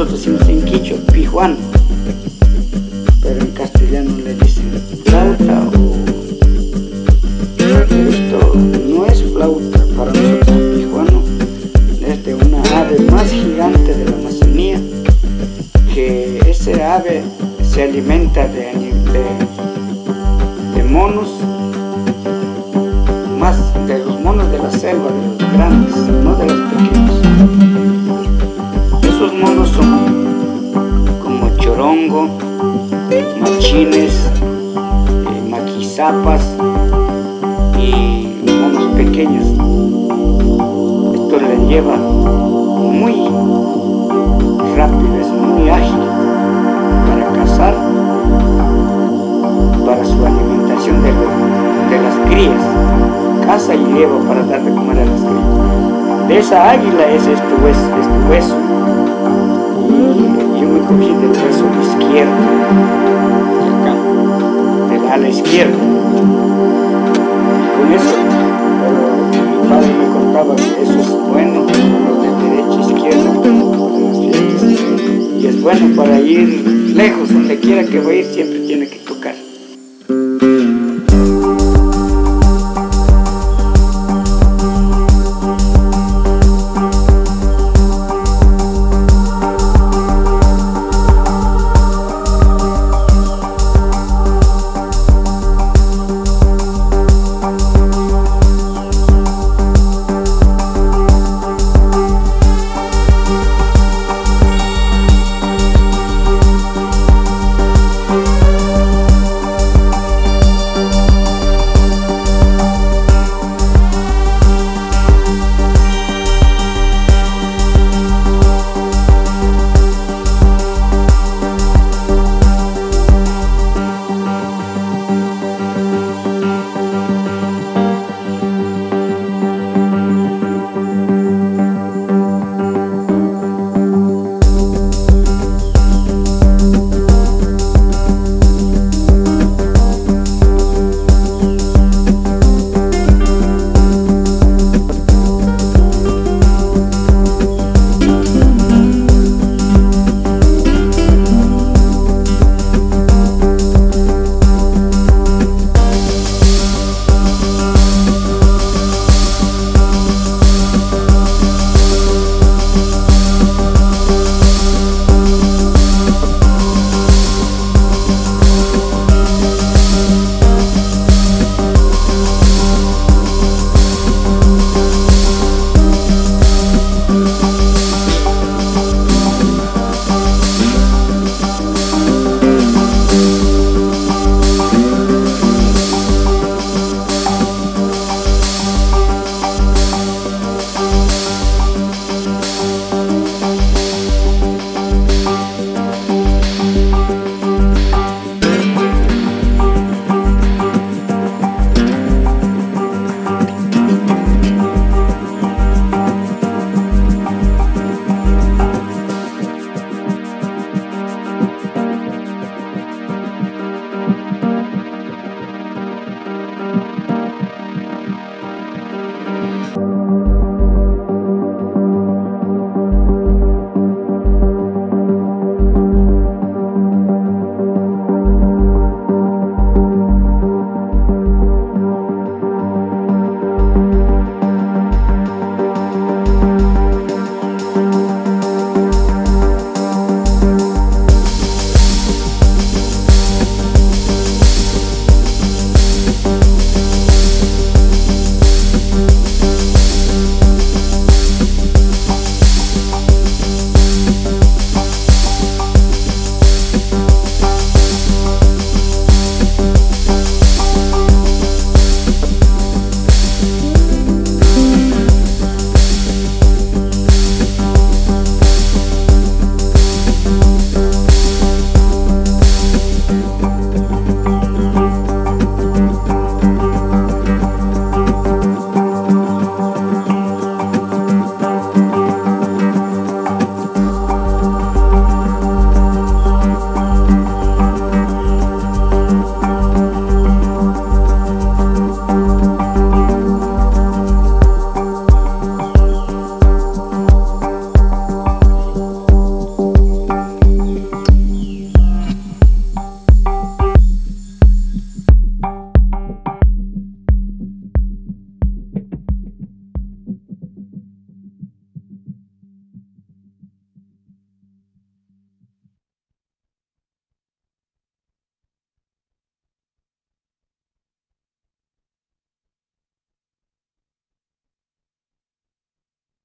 nosotros decimos en quichua pijuano, pero en castellano le dicen flauta pero esto no es flauta. Para nosotros el pijuano es de una ave más gigante de la Amazonía, que ese ave se alimenta de monos, más de los monos de la selva, de los grandes, no de los pequeños. Esos monos son como chorongo, machines, maquizapas y monos pequeños. Esto le lleva muy rápido, es muy ágil para cazar, para su alimentación de las crías. Caza y lleva para dar de comer a las crías. De esa águila es este hueso. Y yo me cogí del hueso izquierdo, de acá, del ala izquierda. Y con eso, mi padre me contaba que eso es bueno para los de derecha, izquierda, para las fiestas. Y es bueno para ir lejos, donde quiera que voy a ir siempre